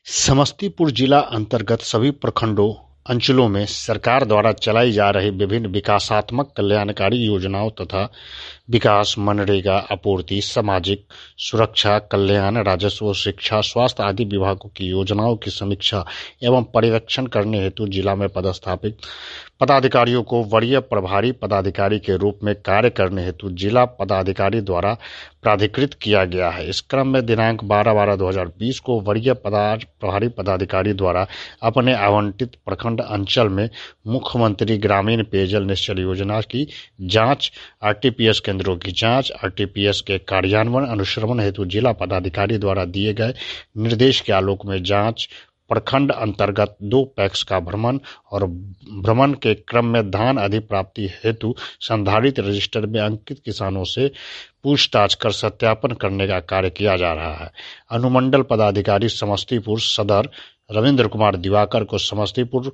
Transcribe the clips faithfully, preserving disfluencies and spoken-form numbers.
समस्तीपुर जिला अंतर्गत सभी प्रखंडों, अंचलों में सरकार द्वारा चलाई जा रही विभिन्न विकासात्मक कल्याणकारी योजनाओं तथा विकास, मनरेगा, आपूर्ति, सामाजिक सुरक्षा, कल्याण, राजस्व, शिक्षा, स्वास्थ्य आदि विभागों की योजनाओं की समीक्षा एवं पर्यवेक्षण करने हेतु जिला में पदस्थापित पदाधिकारियों को वरीय प्रभारी पदाधिकारी के रूप में कार्य करने हेतु जिला पदाधिकारी द्वारा प्राधिकृत किया गया है। इस क्रम में दिनांक बारह बारह दो हजार बीस को वरीय प्रभारी पदाधिकारी द्वारा अपने आवंटित प्रखंड अंचल में मुख्यमंत्री ग्रामीण पेयजल निश्चल योजना की जांच, आरटीपीएस केंद्रों की जांच, आरटीपीएस के कार्यान्वयन अनुश्रवण हेतु जिला पदाधिकारी द्वारा दिए गए निर्देश के आलोक में जांच, प्रखंड अंतर्गत दो पैक्स का भ्रमण और भ्रमण के क्रम में धान अधिप्राप्ति हेतु संधारित रजिस्टर में अंकित किसानों से पूछताछ कर सत्यापन करने का कार्य किया जा रहा है। अनुमंडल पदाधिकारी समस्तीपुर सदर रविंद्र कुमार दिवाकर को समस्तीपुर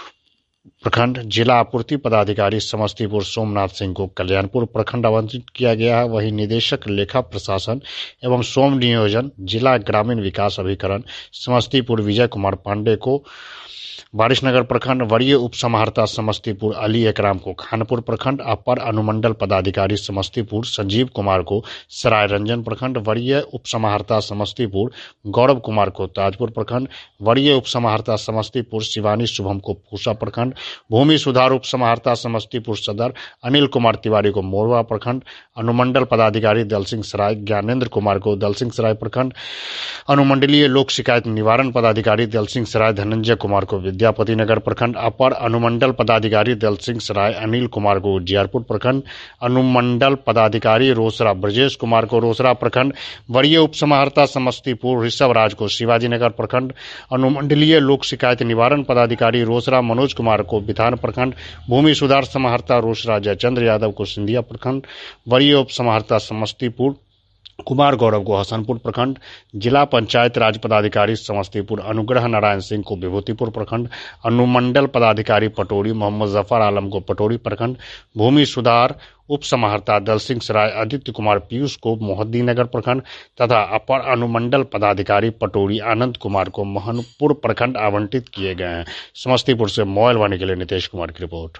प्रखंड, जिला आपूर्ति पदाधिकारी समस्तीपुर सोमनाथ सिंह को कल्याणपुर प्रखंड आवंटित किया गया है। वहीं निदेशक लेखा प्रशासन एवं सोम नियोजन जिला ग्रामीण विकास अभिकरण समस्तीपुर विजय कुमार पांडे को वारिसनगर प्रखंड, वरीय उप समाहर्ता समस्तीपुर अली एकराम को खानपुर प्रखंड, अपर अनुमंडल पदाधिकारी समस्तीपुर संजीव कुमार को सराय रंजन प्रखंड, वरीय उप समाहर्ता समस्तीपुर गौरव कुमार को ताजपुर प्रखंड, वरीय उप समाहर्ता समस्तीपुर शिवानी शुभम को पूसा प्रखंड, भूमि सुधार उप समाहर्ता समस्तीपुर सदर अनिल कुमार तिवारी को मोरवा प्रखंड, अनुमंडल पदाधिकारी दल सिंह सराय ज्ञानेन्द्र कुमार को दल सिंह सराय प्रखंड, अनुमंडलीय लोक शिकायत निवारण पदाधिकारी दल सिंह सराय धनंजय कुमार को विद्यापति नगर प्रखंड, अपर अनुमंडल पदाधिकारी दल सिंह सराय अनिल कुमार को उजियारपुर प्रखंड, अनुमंडल पदाधिकारी रोसड़ा ब्रजेश कुमार को रोसड़ा प्रखंड, वरीय उप समाहर्ता समस्तीपुर ऋषभ राज को शिवाजी नगर प्रखंड, अनुमंडलीय लोक शिकायत निवारण पदाधिकारी रोसड़ा मनोज कुमार को विधान प्रखंड, भूमि सुधार समाहर्ता रोसड़ा जयचंद्र यादव को सिंधिया प्रखंड, वरीय उप समाहर्ता समस्तीपुर कुमार गौरव को हसनपुर प्रखंड, जिला पंचायत राज पदाधिकारी समस्तीपुर अनुग्रह नारायण सिंह को विभूतिपुर प्रखंड, अनुमंडल पदाधिकारी पटोरी मोहम्मद जफर आलम को पटोरी प्रखंड, भूमि सुधार उप समाहर्ता दल सिंह सराय आदित्य कुमार पीयूष को मोहद्दीनगर प्रखंड तथा अपर अनुमंडल पदाधिकारी पटोरी आनंद कुमार को मोहनपुर प्रखंड आवंटित किए गए हैं। समस्तीपुर से मोबाइल वाणी के लिए नितेश कुमार की रिपोर्ट।